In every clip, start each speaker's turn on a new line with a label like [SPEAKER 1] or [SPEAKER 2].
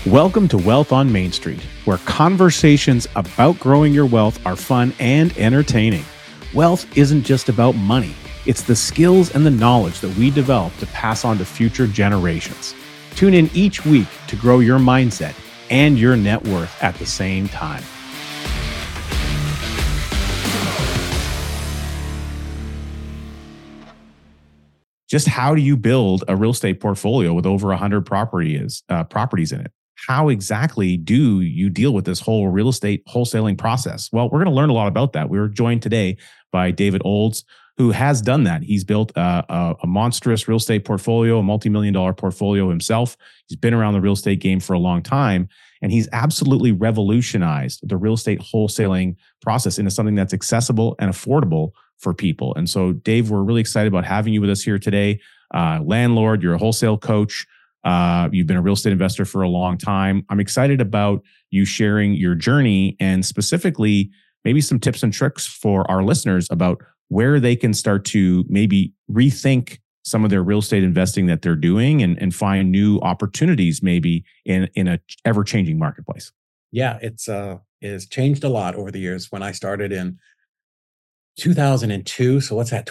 [SPEAKER 1] Welcome to Wealth on Main Street, where conversations about growing your wealth are fun and entertaining. Wealth isn't just about money. It's the skills and the knowledge that we develop to pass on to future generations. Tune in each week to grow your mindset and your net worth at the same time. Just how do you build a real estate portfolio with over 100 properties in it? How exactly do you deal with this whole real estate wholesaling process? Well, we're going to learn a lot about that. We were joined today by David Olds, who has done that. He's built a monstrous real estate portfolio, a multi-million-dollar portfolio himself. He's been around the real estate game for a long time, and he's absolutely revolutionized the real estate wholesaling process into something that's accessible and affordable for people. And so, Dave, we're really excited about having you with us here today. Landlord, you're a wholesale coach. You've been a real estate investor for a long time. I'm excited about you sharing your journey and specifically maybe some tips and tricks for our listeners about where they can start to maybe rethink some of their real estate investing that they're doing and find new opportunities maybe in a ever-changing marketplace.
[SPEAKER 2] Yeah, it has changed a lot over the years. When I started in 2002. So what's that?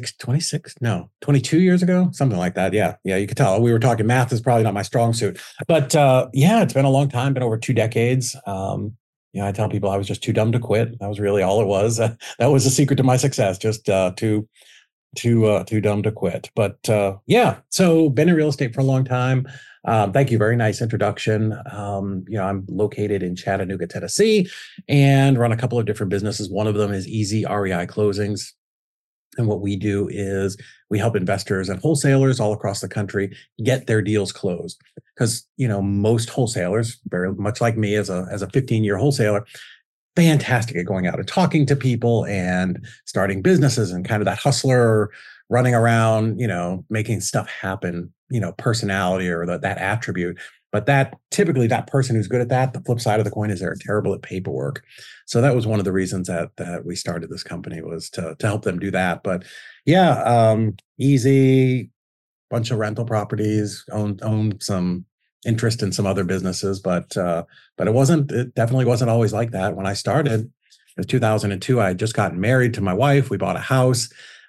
[SPEAKER 2] 22 years ago, something like that. Yeah. You could tell we were talking math is probably not my strong suit, but yeah, it's been a long time, been over 2 decades. I tell people I was just too dumb to quit. That was really all it was. That was the secret to my success. Just too dumb to quit. But yeah, so been in real estate for a long time. Thank you. Very nice introduction. I'm located in Chattanooga, Tennessee, and run a couple of different businesses. One of them is Easy REI Closings. And what we do is we help investors and wholesalers all across the country get their deals closed. Because, most wholesalers, very much like me as a 15-year wholesaler, fantastic at going out and talking to people and starting businesses and kind of that hustler running around, making stuff happen, personality or that attribute. But typically that person who's good at that, the flip side of the coin is they're terrible at paperwork. So that was one of the reasons that we started this company, was to help them do that. But yeah, easy, bunch of rental properties, own some interest in some other businesses, but it definitely wasn't always like that. When I started, it was 2002. I had just gotten married to my wife. We bought a house.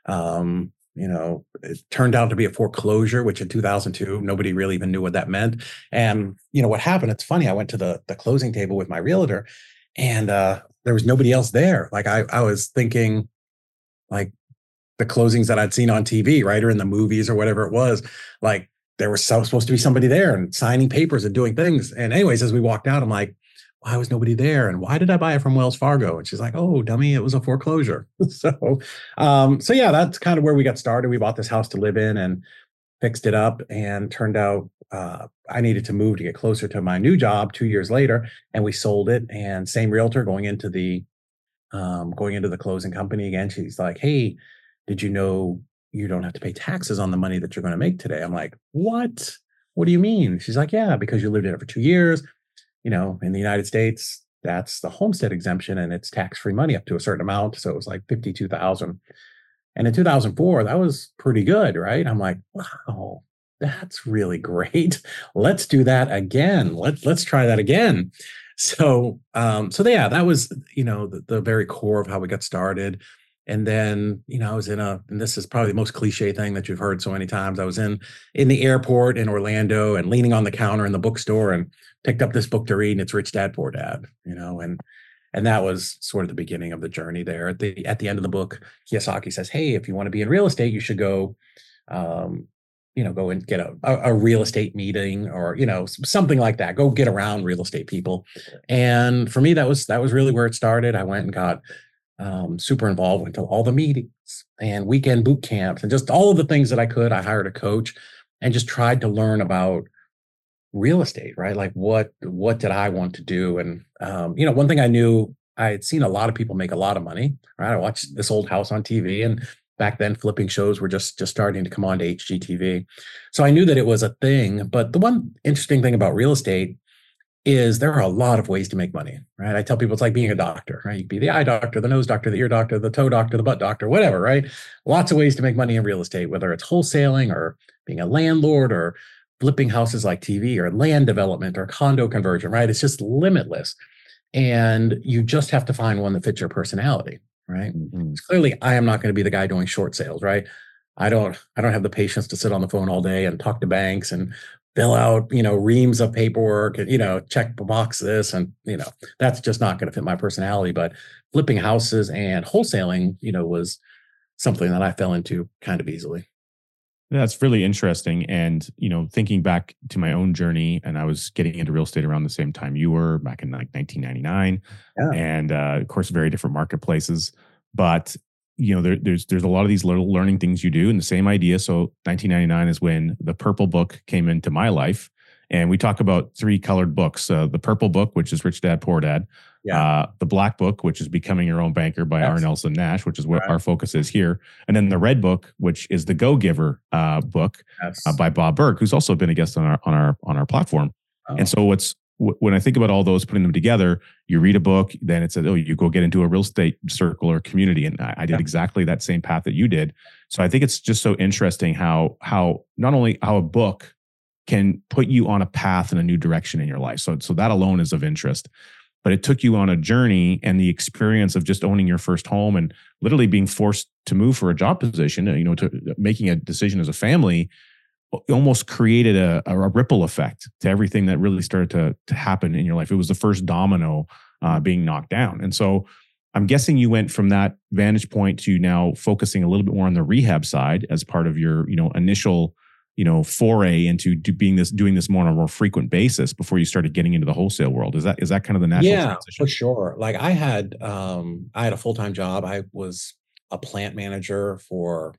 [SPEAKER 2] It turned out to be a foreclosure, which in 2002, nobody really even knew what that meant. And, what happened, it's funny, I went to the closing table with my realtor and there was nobody else there. Like I was thinking like the closings that I'd seen on TV, right? Or in the movies or whatever it was, like there was supposed to be somebody there and signing papers and doing things. And anyways, as we walked out, I'm like, why was nobody there? And why did I buy it from Wells Fargo? And she's like, oh, dummy, it was a foreclosure. So yeah, that's kind of where we got started. We bought this house to live in and fixed it up, and turned out I needed to move to get closer to my new job 2 years later, and we sold it. And same realtor going into the closing company again. She's like, hey, did you know you don't have to pay taxes on the money that you're going to make today? I'm like, what? What do you mean? She's like, yeah, because you lived in it for 2 years. In the United States, that's the homestead exemption, and it's tax-free money up to a certain amount. So it was like $52,000. And in 2004, that was pretty good, right? I'm like, wow, that's really great. Let's do that again. Let's try that again. So yeah, that was, the very core of how we got started. And then, I was and this is probably the most cliche thing that you've heard so many times. I was in the airport in Orlando and leaning on the counter in the bookstore and picked up this book to read, and it's Rich Dad, Poor Dad, and that was sort of the beginning of the journey there. At the end of the book, Kiyosaki says, hey, if you want to be in real estate, you should go, go and get a real estate meeting or, something like that. Go get around real estate people. And for me, that was really where it started. I went and got super involved, went to all the meetings and weekend boot camps and just all of the things that I could. I hired a coach and just tried to learn about real estate, right? Like what did I want to do? And, one thing I knew, I had seen a lot of people make a lot of money, right? I watched This Old House on TV, and back then flipping shows were just starting to come on to HGTV. So I knew that it was a thing. But the one interesting thing about real estate is there are a lot of ways to make money, right? I tell people it's like being a doctor, right? You can be the eye doctor, the nose doctor, the ear doctor, the toe doctor, the butt doctor, whatever, right? Lots of ways to make money in real estate, whether it's wholesaling or being a landlord or flipping houses like TV or land development or condo conversion, right? It's just limitless. And you just have to find one that fits your personality, right?
[SPEAKER 1] Mhm.
[SPEAKER 2] Clearly, I am not going to be the guy doing short sales, right? I don't have the patience to sit on the phone all day and talk to banks and fill out, reams of paperwork and, check box this. And, that's just not going to fit my personality. But flipping houses and wholesaling, was something that I fell into kind of easily.
[SPEAKER 1] That's really interesting. And, thinking back to my own journey, and I was getting into real estate around the same time you were back in like 1999.
[SPEAKER 2] Yeah.
[SPEAKER 1] And of course, very different marketplaces. But, there's a lot of these little learning things you do and the same idea. So 1999 is when the Purple Book came into my life. And we talk about three colored books, the Purple Book, which is Rich Dad, Poor Dad.
[SPEAKER 2] Yeah.
[SPEAKER 1] The Black Book, which is Becoming Your Own Banker by R. Nelson Nash, which is what
[SPEAKER 2] Right.
[SPEAKER 1] our focus is here. And then the Red Book, which is the Go Giver book
[SPEAKER 2] Yes.
[SPEAKER 1] by Bob Burg, who's also been a guest on our platform.
[SPEAKER 2] Oh.
[SPEAKER 1] And so when I think about all those, putting them together, you read a book, then it's you go get into a real estate circle or community. And I did exactly that same path that you did. So I think it's just so interesting how not only how a book can put you on a path in a new direction in your life. So that alone is of interest. But it took you on a journey, and the experience of just owning your first home and literally being forced to move for a job position, to making a decision as a family, almost created a ripple effect to everything that really started to happen in your life. It was the first domino being knocked down. And so I'm guessing you went from that vantage point to now focusing a little bit more on the rehab side as part of your, initial, foray into doing this more on a more frequent basis before you started getting into the wholesale world. Is that kind of the natural transition?
[SPEAKER 2] For sure. Like I had a full-time job. I was a plant manager for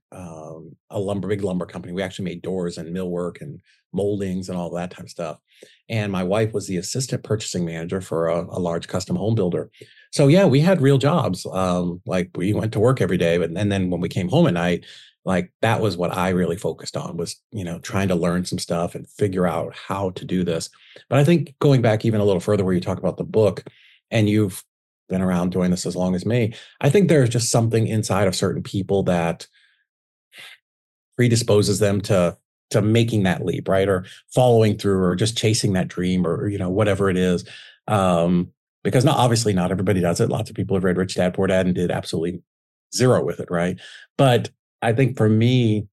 [SPEAKER 2] a big lumber company. We actually made doors and millwork and moldings and all that type of stuff. And my wife was the assistant purchasing manager for a large custom home builder. So yeah, we had real jobs. Like we went to work every day, and then when we came home at night, like that was what I really focused on was, trying to learn some stuff and figure out how to do this. But I think going back even a little further where you talk about the book, and you've been around doing this as long as me, I think there's just something inside of certain people that predisposes them to making that leap, right? Or following through or just chasing that dream or whatever it is. Because obviously not everybody does it. Lots of people have read Rich Dad, Poor Dad and did absolutely zero with it, right? But I think for me,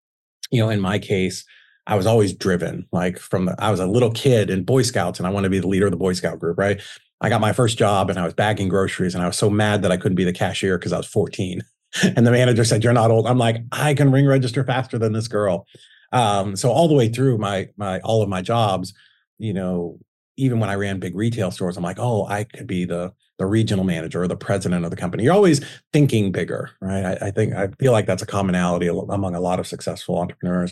[SPEAKER 2] in my case, I was always driven. Like I was a little kid in Boy Scouts, and I wanted to be the leader of the Boy Scout group, right? I got my first job, and I was bagging groceries, and I was so mad that I couldn't be the cashier because I was 14. And the manager said, "You're not old." I'm like, I can ring register faster than this girl. So all the way through all of my jobs, even when I ran big retail stores, I'm like, oh, I could be the regional manager or the president of the company. You're always thinking bigger, right? I feel like that's a commonality among a lot of successful entrepreneurs.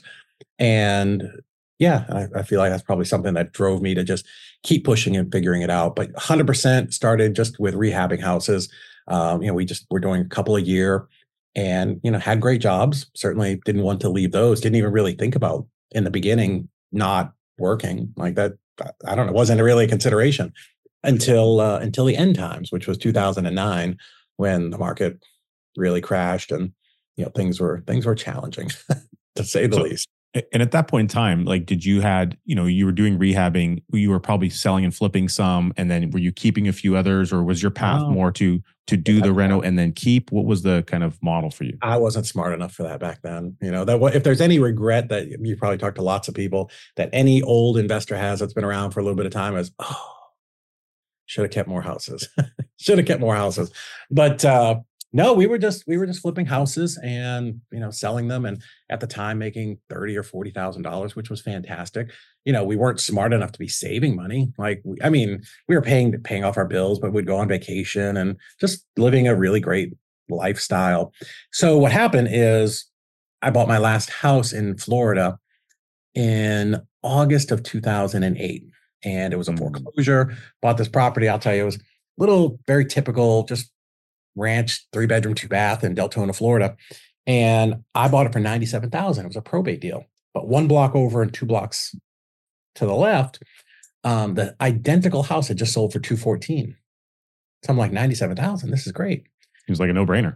[SPEAKER 2] And yeah, I feel like that's probably something that drove me to just keep pushing and figuring it out. But 100% started just with rehabbing houses. We're doing a couple a year and, had great jobs. Certainly didn't want to leave those. Didn't even really think about in the beginning, not working like that. I don't know. Wasn't really a consideration until the end times, which was 2009, when the market really crashed and things were challenging to say the least.
[SPEAKER 1] And at that point in time, like, did you you were doing rehabbing, you were probably selling and flipping some, and then were you keeping a few others, or was your path more to do the reno and then keep? What was the kind of model for you?
[SPEAKER 2] I wasn't smart enough for that back then. If there's any regret that you probably talked to lots of people that any old investor has that's been around for a little bit of time is, should have kept more houses. Should have kept more houses. But no, we were just flipping houses and selling them, and at the time making $30,000 or $40,000, which was fantastic. We weren't smart enough to be saving money. Like we were paying off our bills, but we'd go on vacation and just living a really great lifestyle. So what happened is I bought my last house in Florida in August of 2008. And it was a foreclosure. Bought this property. I'll tell you, it was very typical, just ranch, 3-bedroom, 2-bath in Deltona, Florida. And I bought it for $97,000. It was a probate deal. But 1 block over and 2 blocks to the left, the identical house had just sold for $214,000. So I'm like, $97,000. This is great.
[SPEAKER 1] It was like a no-brainer.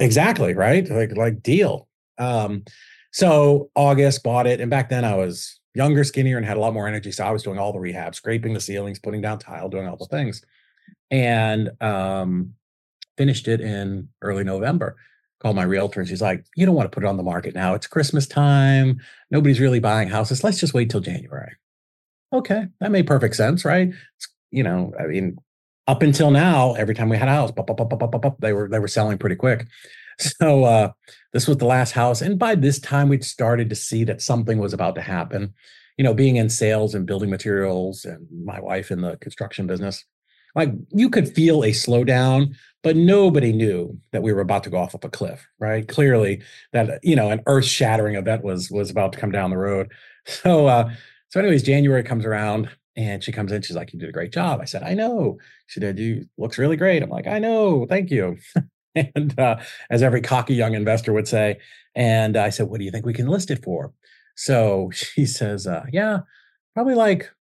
[SPEAKER 2] Exactly, right? Like deal. So August bought it. And back then I was younger, skinnier, and had a lot more energy. So I was doing all the rehab, scraping the ceilings, putting down tile, doing all the things. And finished it in early November. Called my realtor and she's like, you don't want to put it on the market now. It's Christmas time. Nobody's really buying houses. Let's just wait till January. Okay, that made perfect sense, right? I mean, up until now, every time we had a house, they were selling pretty quick. So this was the last house. And by this time, we'd started to see that something was about to happen. Being in sales and building materials and my wife in the construction business, like you could feel a slowdown, but nobody knew that we were about to go off of a cliff, right? Clearly that, an earth shattering event was about to come down the road. So anyways, January comes around and she comes in, she's like, you did a great job. I said, I know. She did. You looks really great. I'm like, I know. Thank you. And as every cocky young investor would say, and I said, what do you think we can list it for? So she says, yeah, probably like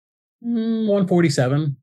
[SPEAKER 2] 147.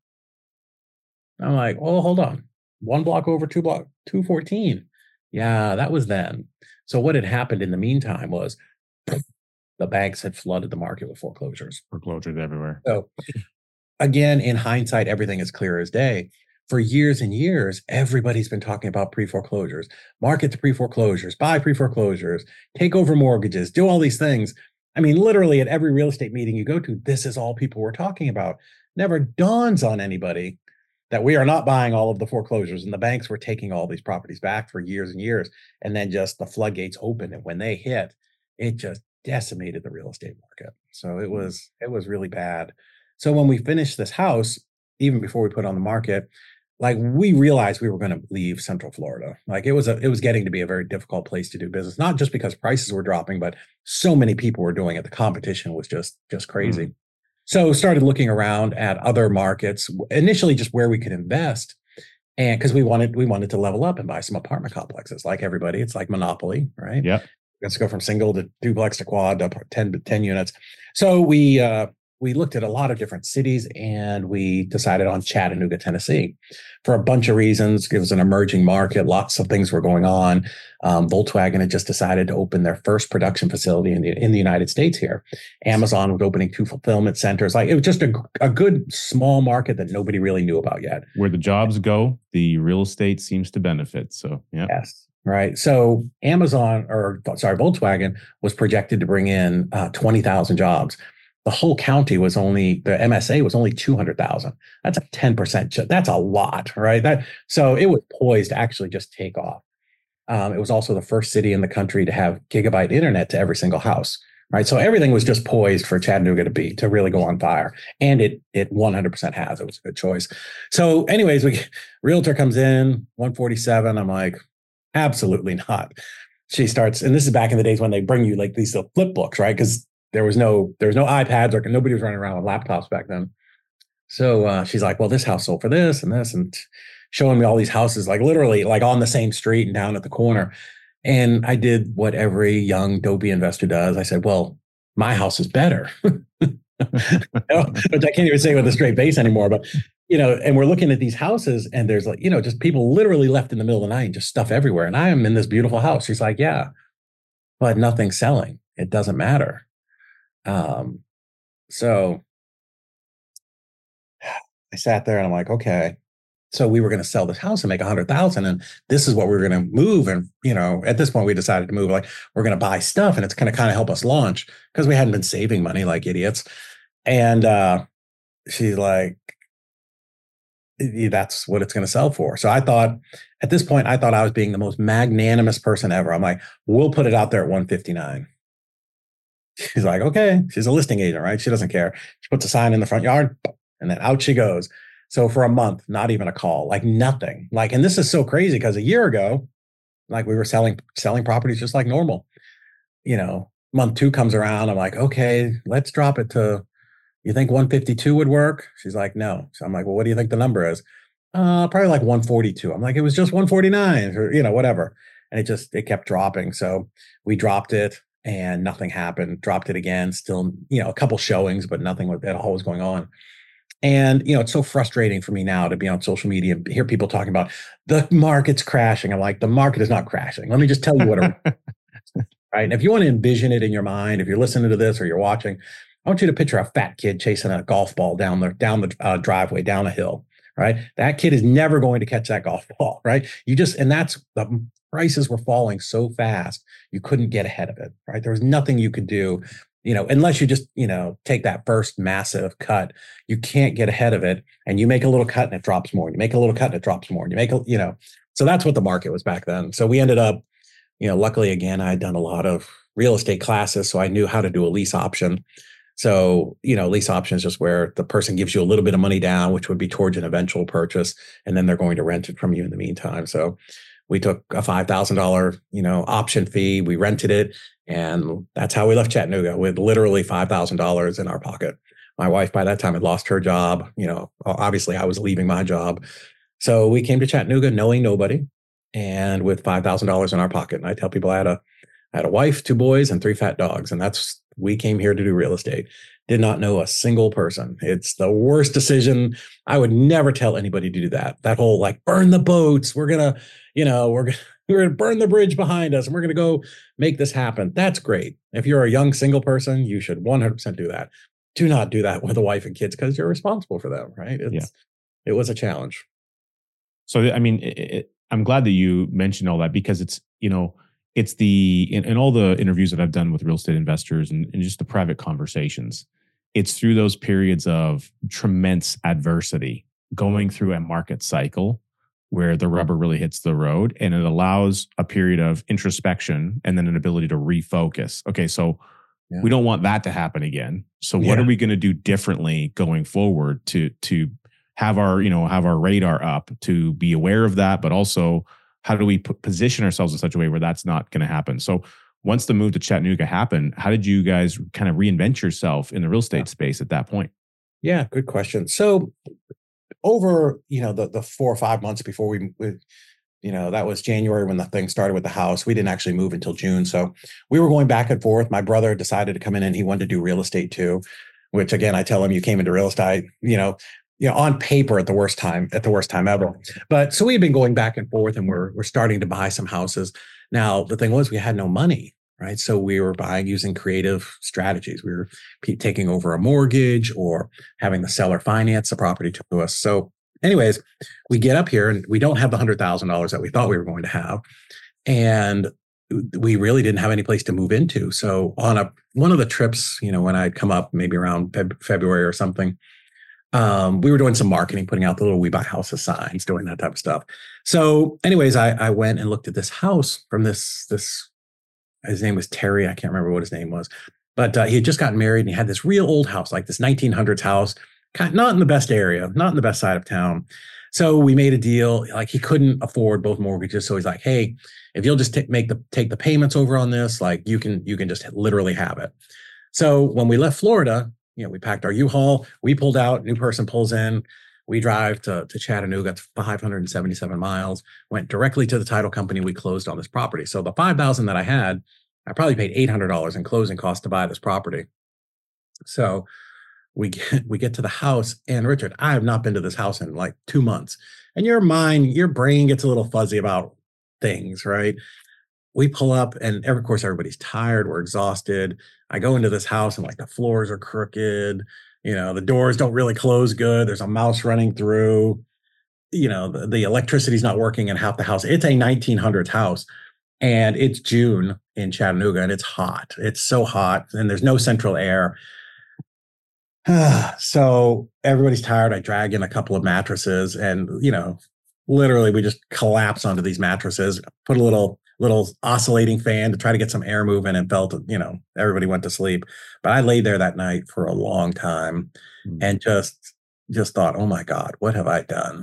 [SPEAKER 2] I'm like, well, hold on. One block over, 214. Yeah, that was then. So what had happened in the meantime was the banks had flooded the market with foreclosures.
[SPEAKER 1] Foreclosures everywhere.
[SPEAKER 2] So again, in hindsight, everything is clear as day. For years and years, everybody's been talking about pre-foreclosures, market to pre-foreclosures, buy pre-foreclosures, take over mortgages, do all these things. I mean, literally at every real estate meeting you go to, this is all people were talking about. Never dawns on anybody that we are not buying all of the foreclosures, and the banks were taking all these properties back for years and years. And then just the floodgates opened. And when they hit, it just decimated the real estate market. So it was really bad. So when we finished this house, even before we put it on the market, like we realized we were going to leave Central Florida. Like it was getting to be a very difficult place to do business, not just because prices were dropping, but so many people were doing it. The competition was just crazy. Mm. So started looking around at other markets, initially just where we could invest. And because we wanted to level up and buy some apartment complexes like everybody. It's like Monopoly, right?
[SPEAKER 1] Yeah.
[SPEAKER 2] Let's go from single to duplex to quad to 10 units. So we looked at a lot of different cities and we decided on Chattanooga, Tennessee for a bunch of reasons. It was an emerging market. Lots of things were going on. Volkswagen had just decided to open their first production facility in the United States here. Amazon was opening 2 fulfillment centers. Like it was just a good small market that nobody really knew about yet.
[SPEAKER 1] Where the jobs go, the real estate seems to benefit. So, yeah.
[SPEAKER 2] Yes. Right. So Volkswagen was projected to bring in 20,000 jobs. The whole county the MSA was only 200,000. That's a 10%. That's a lot, right? So it was poised to actually just take off. It was also the first city in the country to have gigabit internet to every single house, right? So everything was just poised for Chattanooga to really go on fire. And it 100% has. It was a good choice. So anyways, realtor comes in, 147. I'm like, absolutely not. She starts, and this is back in the days when they bring you like these flip books, right? Because there was no iPads or nobody was running around with laptops back then. So she's like, well, this house sold for this and showing me all these houses, like literally like on the same street and down at the corner. And I did what every young dopey investor does. I said, well, my house is better. Which I can't even say with a straight face anymore, but and we're looking at these houses and there's like, just people literally left in the middle of the night and just stuff everywhere. And I am in this beautiful house. She's like, yeah, but nothing's selling. It doesn't matter. So I sat there and I'm like, okay, so we were going to sell this house and make 100,000 and this is what we were going to move. And, at this point we decided to move, like we're going to buy stuff and it's going to kind of help us launch because we hadn't been saving money like idiots. And, she's like, that's what it's going to sell for. So at this point, I thought I was being the most magnanimous person ever. I'm like, we'll put it out there at 159. She's like, okay. She's a listing agent, right? She doesn't care. She puts a sign in the front yard and then out she goes. So for a month, not even a call, like nothing. Like, and this is so crazy because a year ago, like we were selling properties just like normal. Month 2 comes around. I'm like, okay, let's drop it to, you think 152 would work? She's like, no. So I'm like, well, what do you think the number is? Probably like 142. I'm like, it was just 149 or, whatever. And it kept dropping. So we dropped it. And nothing happened, dropped it again, still, a couple showings, but nothing at all was going on. And, it's so frustrating for me now to be on social media and hear people talking about the market's crashing. I'm like, the market is not crashing. Let me just tell you what, right? And if you want to envision it in your mind, if you're listening to this or you're watching, I want you to picture a fat kid chasing a golf ball down the driveway, down a hill, right? That kid is never going to catch that golf ball, right? And that's the prices were falling so fast, you couldn't get ahead of it, right? There was nothing you could do, unless you just, take that first massive cut. You can't get ahead of it, and you make a little cut and it drops more. And you make a little cut and it drops more. And so that's what the market was back then. So we ended up, luckily again, I had done a lot of real estate classes, so I knew how to do a lease option. So, lease option is just where the person gives you a little bit of money down, which would be towards an eventual purchase, and then they're going to rent it from you in the meantime. So we took a $5,000, option fee. We rented it, and that's how we left Chattanooga, with literally $5,000 in our pocket. My wife by that time had lost her job. Obviously I was leaving my job. So we came to Chattanooga knowing nobody and with $5,000 in our pocket. And I tell people I had a wife, 2 boys, and 3 fat dogs. And we came here to do real estate. Did not know a single person. It's the worst decision. I would never tell anybody to do that. That whole burn the boats. We're going to burn the bridge behind us and we're going to go make this happen. That's great. If you're a young single person, you should 100% do that. Do not do that with a wife and kids, because you're responsible for them, right? It was a challenge.
[SPEAKER 1] So, I mean, I'm glad that you mentioned all that, because it's in all the interviews that I've done with real estate investors and just the private conversations, it's through those periods of tremendous adversity, going through a market cycle where the rubber really hits the road, and it allows a period of introspection and then an ability to refocus. Okay, so we don't want that to happen again. So what are we going to do differently going forward to have our radar up, to be aware of that, but also how do we position ourselves in such a way where that's not going to happen? So once the move to Chattanooga happened, how did you guys kind of reinvent yourself in the real estate space at that point?
[SPEAKER 2] Yeah, good question. So over, the 4 or 5 months before we that was January when the thing started with the house. We didn't actually move until June. So we were going back and forth. My brother decided to come in and he wanted to do real estate too, which again, I tell him, you came into real estate, on paper at the worst time ever. But so we've been going back and forth, and we're starting to buy some houses. Now, the thing was, we had no money, right? So we were buying using creative strategies. We were taking over a mortgage or having the seller finance the property to us. So anyways, we get up here and we don't have the $100,000 that we thought we were going to have. And we really didn't have any place to move into. So on one of the trips, when I'd come up maybe around February or something, we were doing some marketing, putting out the little "We Buy Houses" signs, doing that type of stuff. So anyways, I went and looked at this house from this, his name was Terry. I can't remember what his name was, but he had just gotten married and he had this real old house, like this 1900s house, not in the best area, not in the best side of town. So we made a deal. Like, he couldn't afford both mortgages. So he's like, hey, if you'll just take the payments over on this, like you can just literally have it. So when we left Florida, we packed our U-Haul, we pulled out, new person pulls in, we drive to Chattanooga, it's 577 miles, went directly to the title company. We closed on this property. So the $5,000 that I had, I probably paid $800 in closing costs to buy this property. So we get to the house, and Richard, I have not been to this house in like 2 months. And your brain gets a little fuzzy about things, right? We pull up, and of course, everybody's tired. We're exhausted. I go into this house, and like the floors are crooked. The doors don't really close good. There's a mouse running through. The electricity's not working in half the house. It's a 1900s house, and it's June in Chattanooga, and it's hot. It's so hot, and there's no central air. So everybody's tired. I drag in a couple of mattresses, and literally we just collapse onto these mattresses, put a little oscillating fan to try to get some air moving, and felt, everybody went to sleep. But I laid there that night for a long time and just thought, oh my God, what have I done?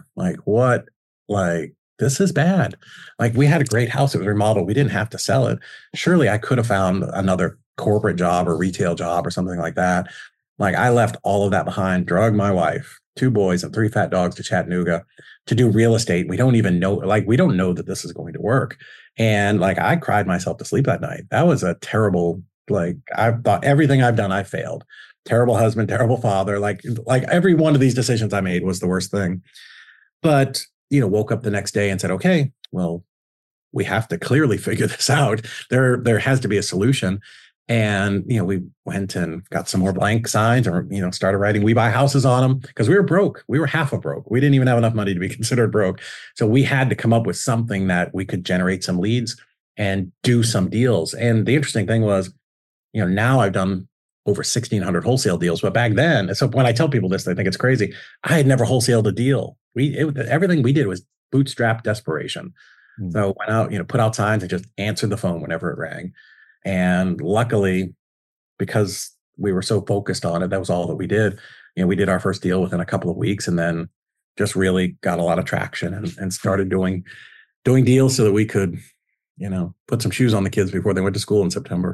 [SPEAKER 2] This is bad. Like, we had a great house. It was remodeled. We didn't have to sell it. Surely I could have found another corporate job or retail job or something like that. Like, I left all of that behind, drug my wife, 2 boys, and 3 fat dogs to Chattanooga to do real estate. We don't even know, we don't know that this is going to work. And I cried myself to sleep that night. That was a terrible, I thought everything I've done, I failed. Terrible husband, terrible father. Like every one of these decisions I made was the worst thing. But, woke up the next day and said, okay, well, we have to clearly figure this out. There has to be a solution. And, we went and got some more blank signs or, started writing "We buy houses" on them because we were broke. We were half a broke. We didn't even have enough money to be considered broke. So we had to come up with something that we could generate some leads and do some deals. And the interesting thing was, now I've done over 1,600 wholesale deals. But back then, so when I tell people this, they think it's crazy. I had never wholesaled a deal. Everything we did was bootstrap desperation. So went out, put out signs and just answered the phone whenever it rang. And luckily, because we were so focused on it, that was all that we did. We did our first deal within a couple of weeks, and then just really got a lot of traction and started doing deals so that we could, put some shoes on the kids before they went to school in September.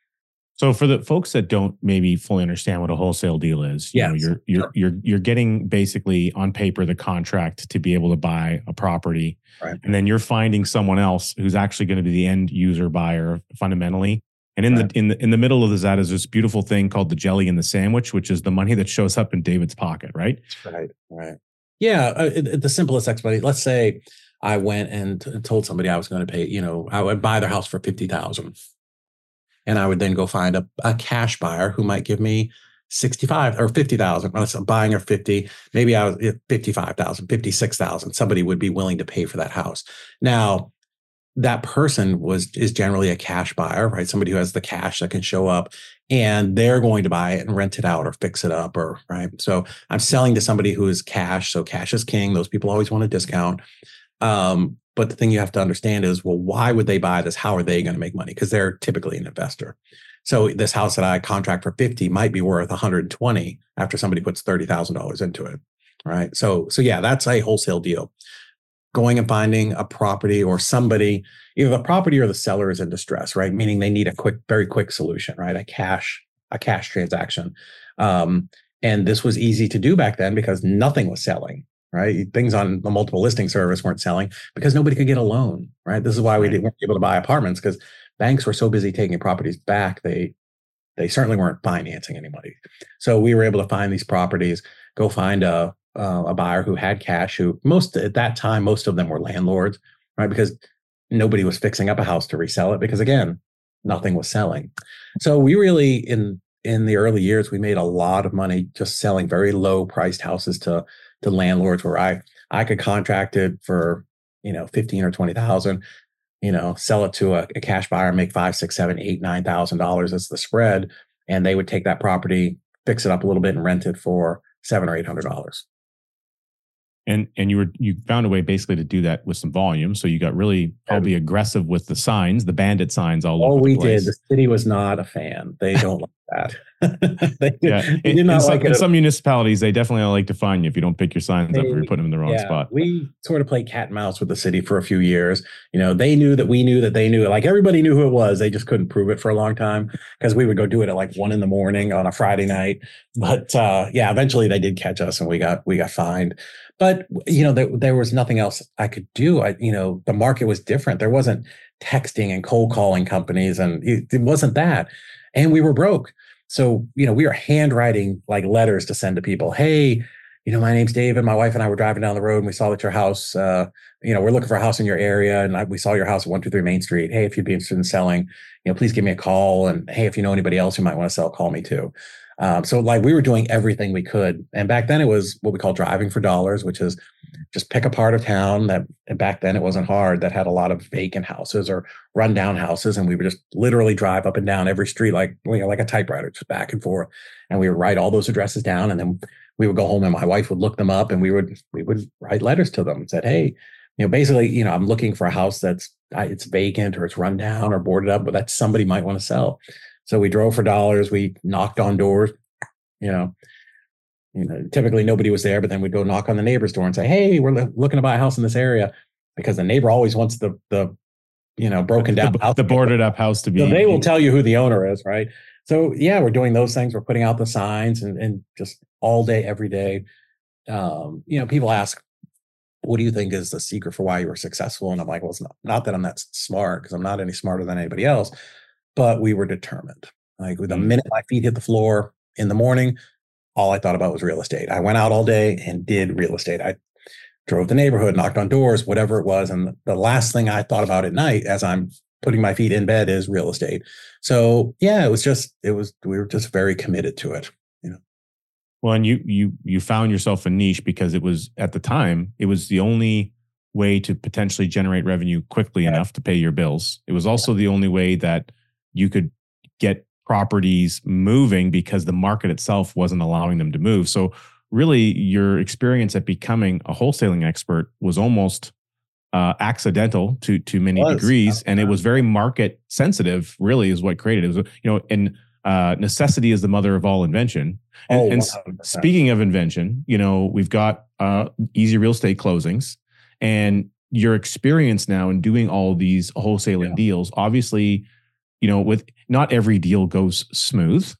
[SPEAKER 1] So for the folks that don't maybe fully understand what a wholesale deal is, you're getting basically on paper the contract to be able to buy a property,
[SPEAKER 2] right.
[SPEAKER 1] And then you're finding someone else who's actually going to be the end user buyer fundamentally. And in the middle of that is this beautiful thing called the jelly in the sandwich, which is the money that shows up in David's pocket, right?
[SPEAKER 2] Right. Yeah, the simplest explanation. Let's say I went and told somebody I was going to pay. I would buy their house for $50,000. And I would then go find a cash buyer who might give me 65 or 50,000. I'm buying her 50, maybe I was 55,000, 56,000. Somebody would be willing to pay for that house. Now, that person is generally a cash buyer, right? Somebody who has the cash that can show up, and they're going to buy it and rent it out or fix it up, or right. So I'm selling to somebody who is cash. So cash is king. Those people always want a discount. But the thing you have to understand is, well, why would they buy this? How are they going to make money? Because they're typically an investor. So this house that I contract for 50 might be worth 120 after somebody puts $30,000 into it. Right. So yeah, that's a wholesale deal. Going and finding a property or somebody, either the property or the seller is in distress, right? Meaning they need a very quick solution, right? A cash transaction. And this was easy to do back then because nothing was selling. Right. Things on the multiple listing service weren't selling because nobody could get a loan. Right. This is why we weren't able to buy apartments, because banks were so busy taking properties back. They certainly weren't financing anybody. So we were able to find these properties, go find a buyer who had cash, who at that time, most of them were landlords, right? Because nobody was fixing up a house to resell it because, again, nothing was selling. So we really, in the early years, we made a lot of money just selling very low priced houses to landlords, where I could contract it for, 15 or 20,000, sell it to a cash buyer, make $5,000, $6,000, $7,000, $8,000, $9,000 as the spread. And they would take that property, fix it up a little bit and rent it for $700 or $800.
[SPEAKER 1] And you found a way basically to do that with some volume. So you got really probably aggressive with the signs, the bandit signs all over the place.
[SPEAKER 2] We did. The city was not a fan. They don't like that. They
[SPEAKER 1] did not like it. In some municipalities, they definitely don't like to fine you if you don't pick your signs up or you're putting them in the wrong spot.
[SPEAKER 2] We sort of played cat and mouse with the city for a few years. They knew that we knew that they knew. Like, everybody knew who it was. They just couldn't prove it for a long time because we would go do it at like 1 a.m. on a Friday night. But eventually they did catch us and we got fined. But, there was nothing else I could do. The market was different. There wasn't texting and cold calling companies, and it wasn't that. And we were broke. So, we were handwriting like letters to send to people. Hey, my name's David. My wife and I were driving down the road and we saw that your house, we're looking for a house in your area. And we saw your house at 123 Main Street. Hey, if you'd be interested in selling, please give me a call. And hey, if you know anybody else who might want to sell, call me too. So we were doing everything we could. And back then it was what we call driving for dollars, which is just pick a part of town that back then it wasn't hard, that had a lot of vacant houses or rundown houses. And we would just literally drive up and down every street, like a typewriter, just back and forth. And we would write all those addresses down. And then we would go home and my wife would look them up and we would write letters to them and said, hey, basically, I'm looking for a house it's vacant or it's run down or boarded up, but that somebody might want to sell. So we drove for dollars. We knocked on doors. Typically nobody was there, but then we'd go knock on the neighbor's door and say, "Hey, we're looking to buy a house in this area," because the neighbor always wants the broken down house,
[SPEAKER 1] the boarded up house to be.
[SPEAKER 2] So they will tell you who the owner is, right? So yeah, we're doing those things. We're putting out the signs and just all day, every day. People ask, "What do you think is the secret for why you were successful?" And I'm like, well, it's not that I'm that smart, because I'm not any smarter than anybody else. But we were determined. Like, the minute my feet hit the floor in the morning, all I thought about was real estate. I went out all day and did real estate. I drove the neighborhood, knocked on doors, whatever it was. And the last thing I thought about at night, as I'm putting my feet in bed is real estate. So yeah, we were just very committed to it.
[SPEAKER 1] Well, and you found yourself a niche because it was, at the time, it was the only way to potentially generate revenue quickly enough to pay your bills. It was also the only way that you could get properties moving because the market itself wasn't allowing them to move. So really, your experience at becoming a wholesaling expert was almost accidental to many degrees, and it was very market sensitive. Really, is what created it. Was, and necessity is the mother of all invention. And speaking of invention, we've got Easy Real Estate Closings, and your experience now in doing all these wholesaling deals. Obviously, with not every deal goes smooth,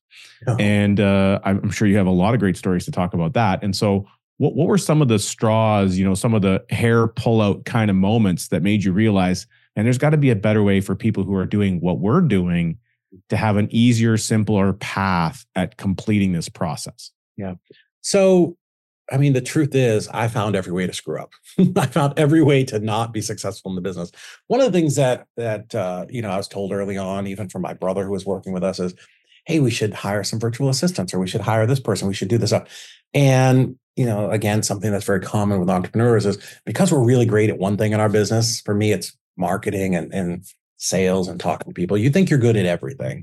[SPEAKER 1] and I'm sure you have a lot of great stories to talk about that. And so, what were some of the straws, some of the hair pullout kind of moments that made you realize, and there's got to be a better way for people who are doing what we're doing to have an easier, simpler path at completing this process?
[SPEAKER 2] Yeah. So, I mean, the truth is, I found every way to screw up. I found every way to not be successful in the business. One of the things that I was told early on, even from my brother who was working with us, is, hey, we should hire some virtual assistants, or we should hire this person, we should do this up. And, again, something that's very common with entrepreneurs is, because we're really great at one thing in our business, for me, it's marketing and sales and talking to people. You think you're good at everything.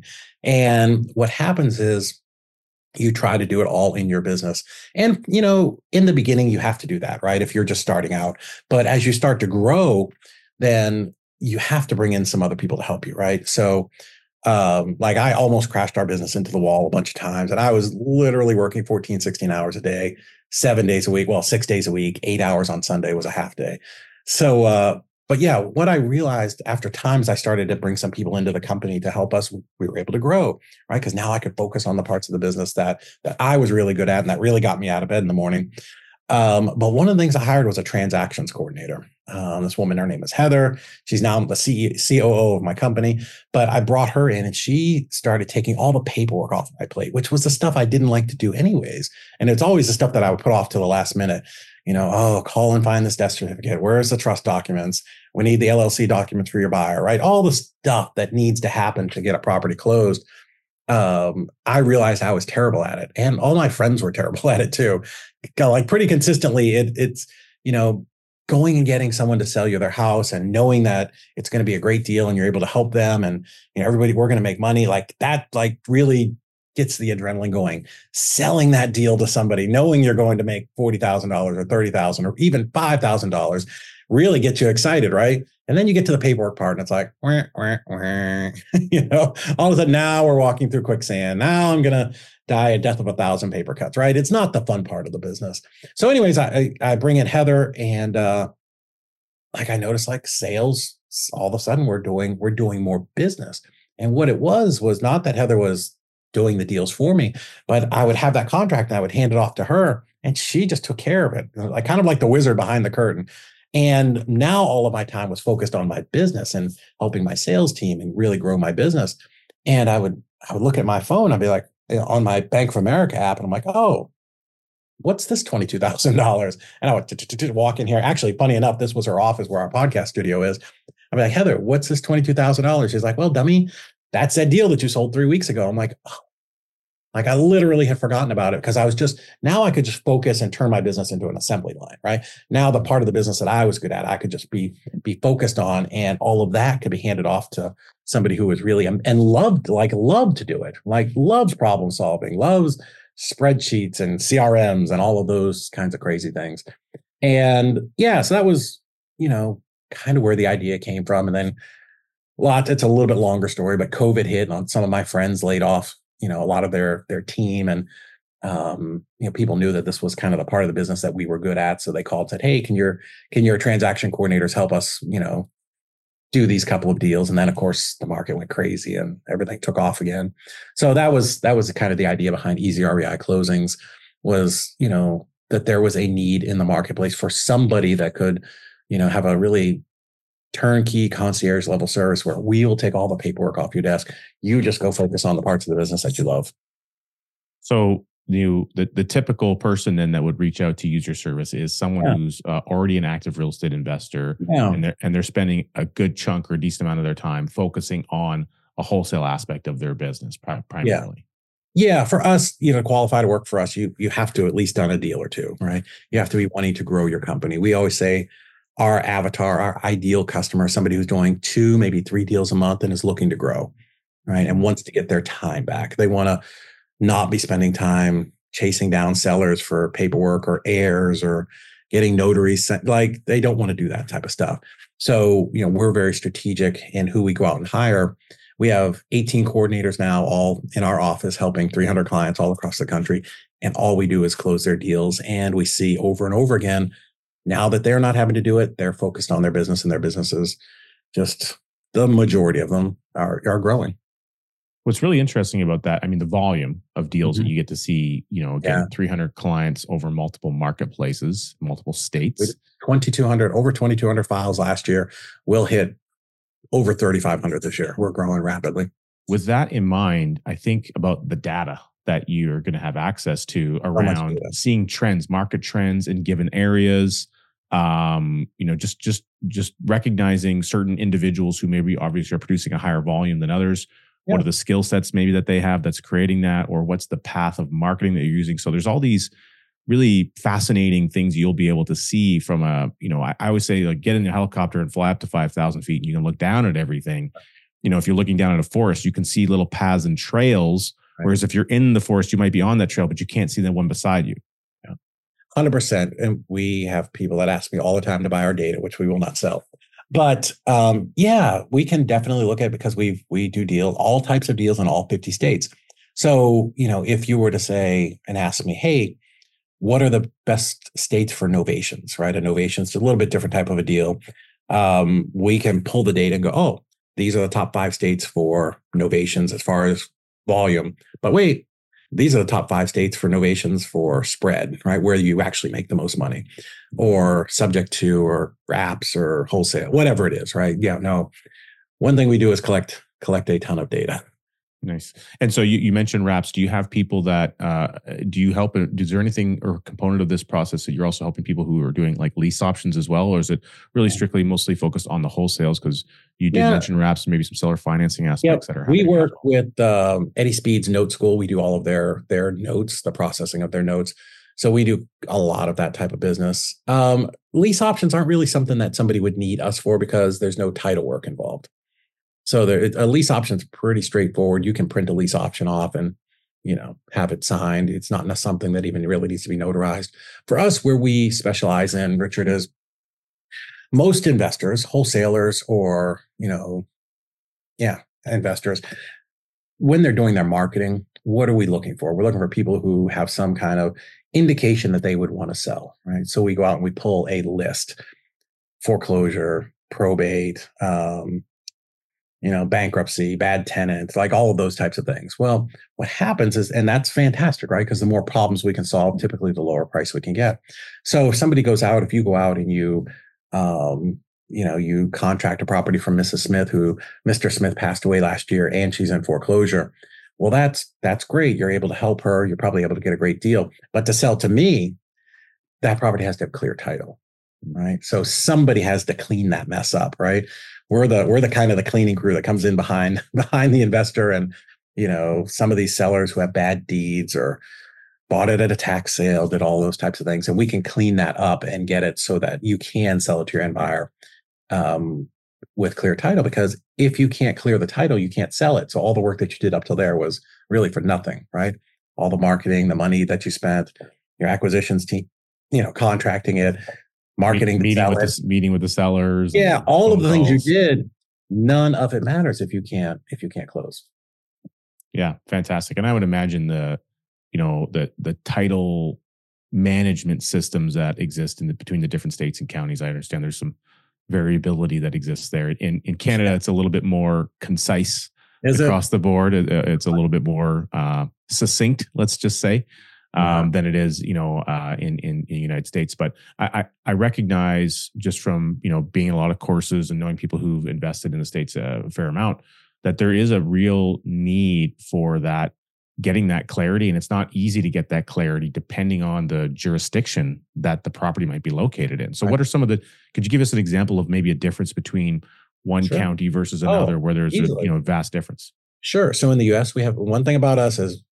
[SPEAKER 2] And what happens is you try to do it all in your business. And, in the beginning, you have to do that, right? If you're just starting out. But as you start to grow, then you have to bring in some other people to help you, right? So, like, I almost crashed our business into the wall a bunch of times. And I was literally working 14, 16 hours a day, 7 days a week, 6 days a week, 8 hours on Sunday was a half day. So, but yeah, what I realized after times I started to bring some people into the company to help us, we were able to grow, right? Because now I could focus on the parts of the business that I was really good at, and that really got me out of bed in the morning. But one of the things I hired was a transactions coordinator. This woman, her name is Heather. She's now the COO of my company. But I brought her in, and she started taking all the paperwork off my plate, which was the stuff I didn't like to do anyways. And it's always the stuff that I would put off to the last minute. Call and find this death certificate. Where's the trust documents? We need the LLC documents for your buyer, right? All the stuff that needs to happen to get a property closed. I realized I was terrible at it, and all my friends were terrible at it too. Like, pretty consistently, it's going and getting someone to sell you their house and knowing that it's going to be a great deal and you're able to help them, and everybody, we're going to make money, like that, like, really gets the adrenaline going. Selling that deal to somebody, knowing you're going to make $40,000 or $30,000 or even $5,000, really gets you excited, right? And then you get to the paperwork part, and it's like, wah, wah, wah. All of a sudden now we're walking through quicksand. Now I'm going to die a death of 1,000 paper cuts, right? It's not the fun part of the business. So anyways, I bring in Heather, and I noticed, like, sales, all of a sudden we're doing more business. And what it was not that Heather was doing the deals for me, but I would have that contract and I would hand it off to her, and she just took care of it, like, kind of like the wizard behind the curtain. And now all of my time was focused on my business and helping my sales team and really grow my business. And I would look at my phone, I'd be like, on my Bank of America app, and I'm like, oh, what's this $22,000? And I would walk in here. Actually, funny enough, this was her office where our podcast studio is. I'd be like, Heather, what's this $22,000? She's like, well, dummy, that's that deal that you sold 3 weeks ago. I'm like, oh. Like, I literally had forgotten about it, because now I could just focus and turn my business into an assembly line, right? Now the part of the business that I was good at, I could just be focused on, and all of that could be handed off to somebody who was really, and loved to do it, like, loves problem solving, loves spreadsheets and CRMs and all of those kinds of crazy things. And yeah, so that was, kind of where the idea came from. And then it's a little bit longer story, but COVID hit, and some of my friends laid off a lot of their team, and people knew that this was kind of the part of the business that we were good at, so they called and said, hey, can your transaction coordinators help us do these couple of deals? And then, of course, the market went crazy and everything took off again. So that was kind of the idea behind Easy REI Closings, was that there was a need in the marketplace for somebody that could have a really turnkey concierge level service where we will take all the paperwork off your desk. You just go focus on the parts of the business that you love.
[SPEAKER 1] So the typical person then that would reach out to use your service is someone
[SPEAKER 2] Yeah.
[SPEAKER 1] who's already an active real estate investor,
[SPEAKER 2] Yeah.
[SPEAKER 1] and they're spending a good chunk or a decent amount of their time focusing on a wholesale aspect of their business primarily.
[SPEAKER 2] Yeah, for us, to qualify to work for us, you have to at least done a deal or two, right? You have to be wanting to grow your company. We always say our avatar, our ideal customer, is somebody who's doing 2, maybe 3 deals a month and is looking to grow, right? And wants to get their time back. They want to not be spending time chasing down sellers for paperwork or heirs or getting notaries sent. Like, they don't want to do that type of stuff. So, we're very strategic in who we go out and hire. We have 18 coordinators now, all in our office, helping 300 clients all across the country. And all we do is close their deals. And we see over and over again, now that they're not having to do it, they're focused on their business, and their businesses, just the majority of them are growing.
[SPEAKER 1] What's really interesting about that, I mean, the volume of deals that you get to see, again, 300 clients over multiple marketplaces, multiple states.
[SPEAKER 2] 2,200, over 2,200 files last year. We'll hit over 3,500 this year. We're growing rapidly.
[SPEAKER 1] With that in mind, I think about the data that you're going to have access to around seeing trends, market trends in given areas. Just recognizing certain individuals who maybe obviously are producing a higher volume than others. Yeah. What are the skill sets maybe that they have that's creating that, or what's the path of marketing that you're using? So there's all these really fascinating things you'll be able to see from I always say, like, get in the helicopter and fly up to 5,000 feet and you can look down at everything. If you're looking down at a forest, you can see little paths and trails. Right. Whereas if you're in the forest, you might be on that trail, but you can't see the one beside you.
[SPEAKER 2] 100%. And we have people that ask me all the time to buy our data, which we will not sell. But we can definitely look at it, because we do all types of deals in all 50 states. So, if you were to say and ask me, hey, what are the best states for novations, right? A novation is a little bit different type of a deal. We can pull the data and go, oh, these are the top 5 states for novations as far as volume. But wait, these are the top 5 states for novations for spread, right? Where you actually make the most money, or subject to, or wraps, or wholesale, whatever it is, right? Yeah, no. One thing we do is collect a ton of data.
[SPEAKER 1] Nice. And so you mentioned wraps. Do you have people that, do you help? Is there anything or component of this process that you're also helping people who are doing like lease options as well? Or is it really strictly mostly focused on the wholesales? Because you did mention wraps and maybe some seller financing aspects that are happening.
[SPEAKER 2] We work with Eddie Speed's Note School. We do all of their notes, the processing of their notes. So we do a lot of that type of business. Lease options aren't really something that somebody would need us for, because there's no title work involved. So a lease option is pretty straightforward. You can print a lease option off and, have it signed. It's not something that even really needs to be notarized. For us, where we specialize in, Richard, is most investors, wholesalers, or, investors, when they're doing their marketing, what are we looking for? We're looking for people who have some kind of indication that they would want to sell, right? So we go out and we pull a list: foreclosure, probate, bankruptcy, bad tenants, like all of those types of things. Well, what happens is, and that's fantastic, right? Because the more problems we can solve, typically the lower price we can get. So if somebody goes out, if you go out and you contract a property from Mrs. Smith, who Mr. Smith passed away last year and she's in foreclosure. Well, that's great. You're able to help her. You're probably able to get a great deal. But to sell to me, that property has to have clear title, right? So somebody has to clean that mess up, right? We're the kind of the cleaning crew that comes in behind the investor, and some of these sellers who have bad deeds or bought it at a tax sale, did all those types of things, and we can clean that up and get it so that you can sell it to your end buyer with clear title. Because if you can't clear the title, you can't sell it. So all the work that you did up till there was really for nothing, right? All the marketing, the money that you spent, your acquisitions team, contracting it, marketing,
[SPEAKER 1] meeting with the sellers.
[SPEAKER 2] Yeah, all of the things you did, none of it matters if you can't close.
[SPEAKER 1] Yeah, fantastic. And I would imagine the title management systems that exist between the different states and counties. I understand there's some variability that exists there. In Canada, it's a little bit more concise across the board. It's a little bit more succinct, let's just say. Than it is, in the United States. But I recognize, just from, being in a lot of courses and knowing people who've invested in the States a fair amount, that there is a real need for that getting that clarity. And it's not easy to get that clarity depending on the jurisdiction that the property might be located in. So
[SPEAKER 2] Right.
[SPEAKER 1] what are some of the, could you give us an example of maybe a difference between one
[SPEAKER 2] Sure.
[SPEAKER 1] county versus
[SPEAKER 2] Oh,
[SPEAKER 1] another where there's a,
[SPEAKER 2] easily.
[SPEAKER 1] vast difference?
[SPEAKER 2] Sure. So in the US, we have one thing about us is,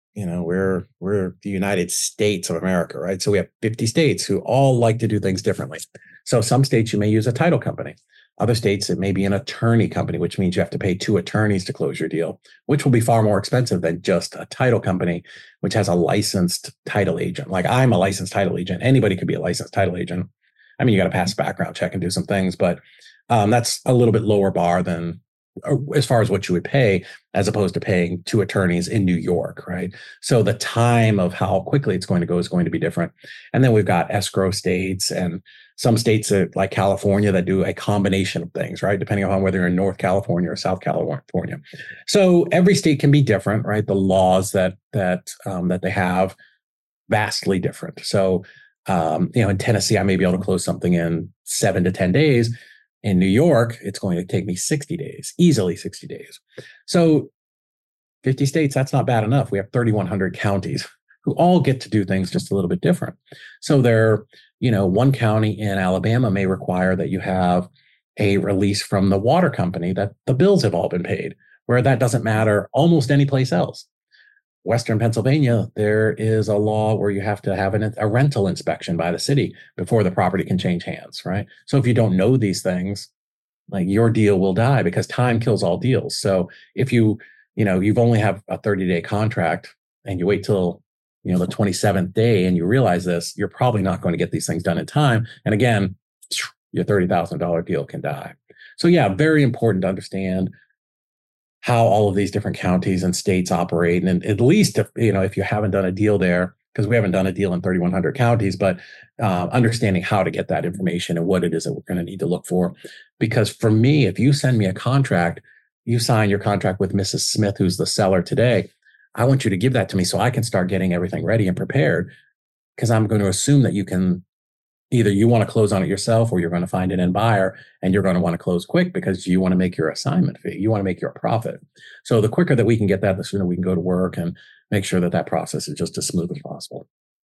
[SPEAKER 2] we're the United States of America, right? So we have 50 states who all like to do things differently. So some states you may use a title company. Other states it may be an attorney company, which means you have to pay two attorneys to close your deal, which will be far more expensive than just a title company, which has a licensed title agent. Like I'm a licensed title agent. Anybody could be a licensed title agent. I mean, you got to pass a background check and do some things, but that's a little bit lower bar than as far as what you would pay, as opposed to paying two attorneys in New York, right? So the time of how quickly it's going to go is going to be different. And then we've got escrow states and some states that, like California, that do a combination of things, right? Depending on whether you're in North California or South California. So every state can be different, right? The laws that they have vastly different. So in Tennessee, I may be able to close something in 7 to 10 days. In New York, it's going to take me 60 days, easily 60 days. So 50 states, that's not bad enough. We have 3,100 counties who all get to do things just a little bit different. So one county in Alabama may require that you have a release from the water company that the bills have all been paid, where that doesn't matter almost any place else. Western Pennsylvania, there is a law where you have to have a rental inspection by the city before the property can change hands, right? So if you don't know these things, like your deal will die because time kills all deals. So if you've only have a 30-day contract and you wait till, the 27th day and you realize this, you're probably not going to get these things done in time. And again, your $30,000 deal can die. So yeah, very important to understand how all of these different counties and states operate. And at least if you haven't done a deal there, because we haven't done a deal in 3,100 counties, but understanding how to get that information and what it is that we're going to need to look for. Because for me, if you send me a contract, you sign your contract with Mrs. Smith, who's the seller today, I want you to give that to me so I can start getting everything ready and prepared, because I'm going to assume that either you want to close on it yourself or you're going to find an end buyer and you're going to want to close quick because you want to make your assignment fee. You want to make your profit. So the quicker that we can get that, the sooner we can go to work and make sure that process is just as smooth as possible.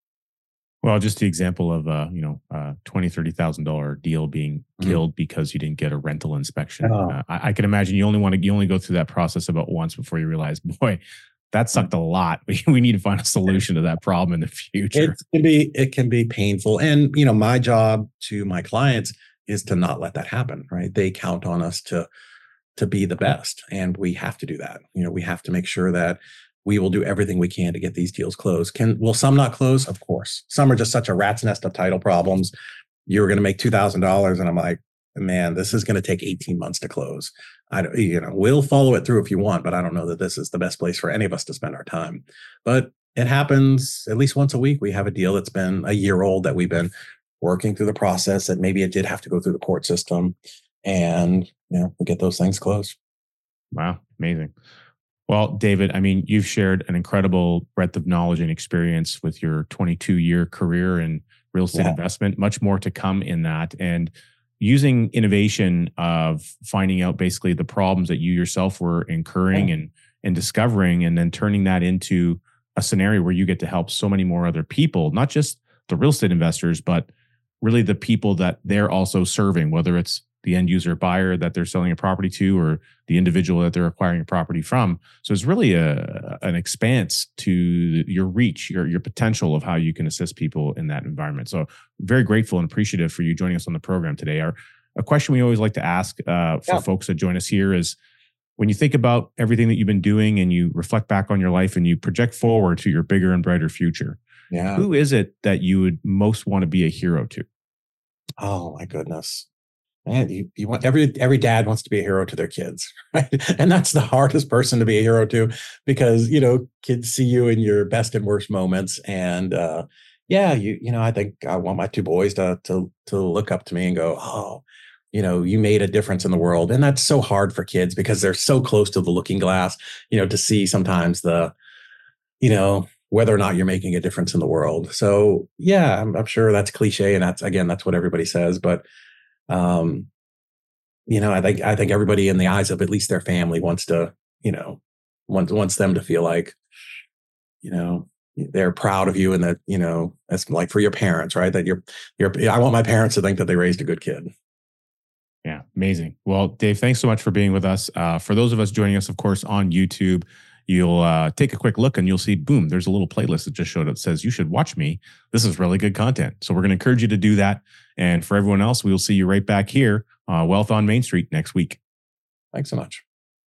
[SPEAKER 1] Well, just the example of $20,000-$30,000 deal being killed because you didn't get a rental inspection. I can imagine you only go through that process about once before you realize, boy, that sucked a lot. We need to find a solution to that problem in the future.
[SPEAKER 2] It can be painful. And, my job to my clients is to not let that happen, right? They count on us to be the best. And we have to do that. We have to make sure that we will do everything we can to get these deals closed. Will some not close? Of course. Some are just such a rat's nest of title problems. You're going to make $2,000. And I'm like, man, this is going to take 18 months to close. We'll follow it through if you want, but I don't know that this is the best place for any of us to spend our time. But it happens at least once a week. We have a deal that's been a year old that we've been working through the process, that maybe it did have to go through the court system, and we get those things closed.
[SPEAKER 1] Wow. Amazing. Well, David, I mean, you've shared an incredible breadth of knowledge and experience with your 22-year career in real estate investment, much more to come in that. And using innovation of finding out basically the problems that you yourself were incurring and discovering, and then turning that into a scenario where you get to help so many more other people, not just the real estate investors, but really the people that they're also serving, whether it's the end user buyer that they're selling a property to or the individual that they're acquiring a property from. So it's really an expanse to your reach, your potential of how you can assist people in that environment. So very grateful and appreciative for you joining us on the program today. A question we always like to ask for folks that join us here is, when you think about everything that you've been doing and you reflect back on your life and you project forward to your bigger and brighter future, who is it that you would most want to be a hero to?
[SPEAKER 2] Oh my goodness. Man, you want every dad wants to be a hero to their kids, right? And that's the hardest person to be a hero to, because kids see you in your best and worst moments. And I think I want my two boys to look up to me and go, oh, you made a difference in the world. And that's so hard for kids because they're so close to the looking glass, to see sometimes whether or not you're making a difference in the world. So yeah, I'm sure that's cliche, and that's what everybody says, but I think everybody in the eyes of at least their family wants to, wants them to feel like, they're proud of you, and that, it's like for your parents, right? That I want my parents to think that they raised a good kid.
[SPEAKER 1] Yeah, amazing. Well, Dave, thanks so much for being with us. For those of us joining us, of course, on YouTube, you'll take a quick look and you'll see, boom, there's a little playlist that just showed up that says, you should watch me. This is really good content. So we're going to encourage you to do that. And for everyone else, we will see you right back here, Wealth on Main Street next week.
[SPEAKER 2] Thanks so much.